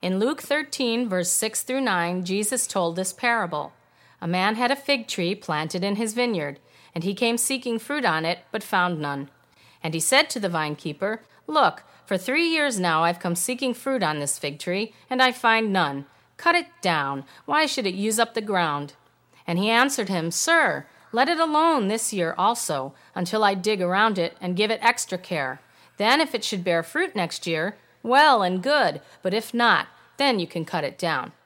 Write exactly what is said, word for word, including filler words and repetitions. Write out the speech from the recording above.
In Luke thirteen, verse six through nine, Jesus told this parable. A man had a fig tree planted in his vineyard, and he came seeking fruit on it, but found none. And he said to the vinekeeper, "Look, for three years now I've come seeking fruit on this fig tree, and I find none. Cut it down. Why should it use up the ground?" And he answered him, "Sir, let it alone this year also, until I dig around it and give it extra care. Then if it should bear fruit next year, well and good, but if not, then you can cut it down."